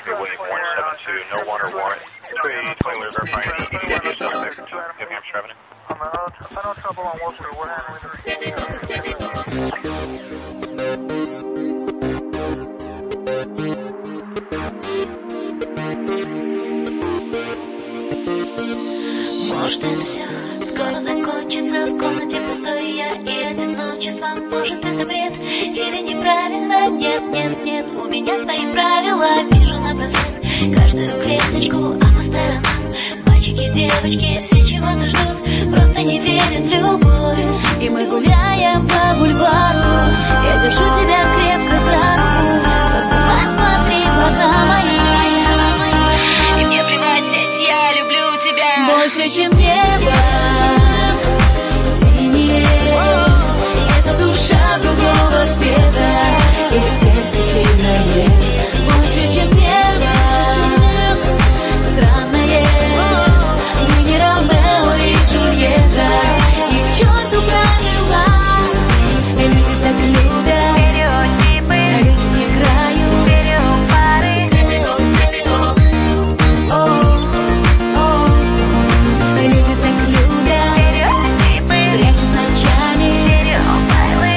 3 William 172, no warrant or warrant. 20 Wheeler verifying ETA suspect, New Hampshire Avenue. I know trouble on Wolf Street. We're handling Может, это все скоро закончится. В комнате пустой я и одиночество. Может, это бред или неправильно? Нет, нет, нет, у меня свои правила. Вижу напросвет каждую клеточку, а по сторонам мальчики, девочки, все чего-то ждут, просто не верят в любовь. И мы гуляем по бульвару, я держу тебя крепко за руку. Просто посмотри в глаза мои, и мне плевать, ведь я люблю тебя больше, чем небо синее. Это душа другого цвета, и сердце сильное, больше, чем небо странное. Мы не Ромео и Джульетта, и к черту правила. Люди так любят стереотипы, люди не краю стереопары. Люди так любят стереотипы, прячут ночами стереофайлы.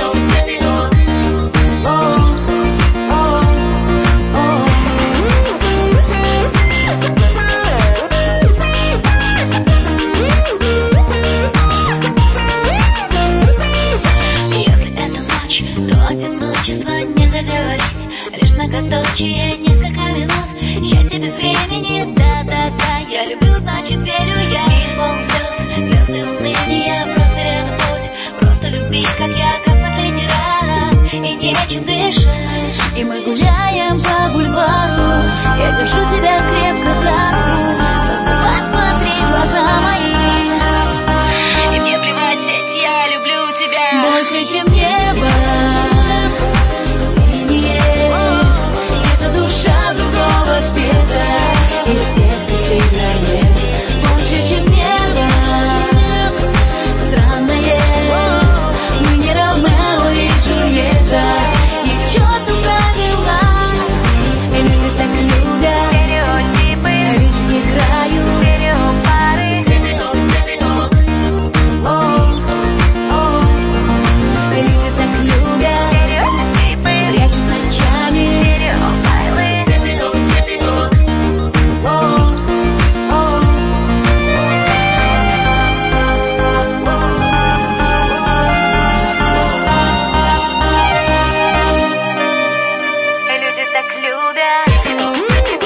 Если это ночь, то одиночество не договорить. Лишь многоточие, несколько минут. Счастье без времени, да-да-да. Я люблю, значит верю я. И полный слез, слезы уныния. Просто рядом путь, просто люби, как я, как в последний раз. И нечем дышать. И мы гуляем по бульвару, я держу тебя крепко за руку. Просто посмотри в глаза мои, и мне плевать, ведь я люблю тебя больше, чем небо синее. Это душа другого цвета, и сердце сильное, больше, чем небо странное. Мы не Ромео и Джульетта, и к черту правила. Люди так любят стереотипы, люди не краю стереопары. Люди так любят стереотипы, прячут ночами стереофайлы. Люди так любят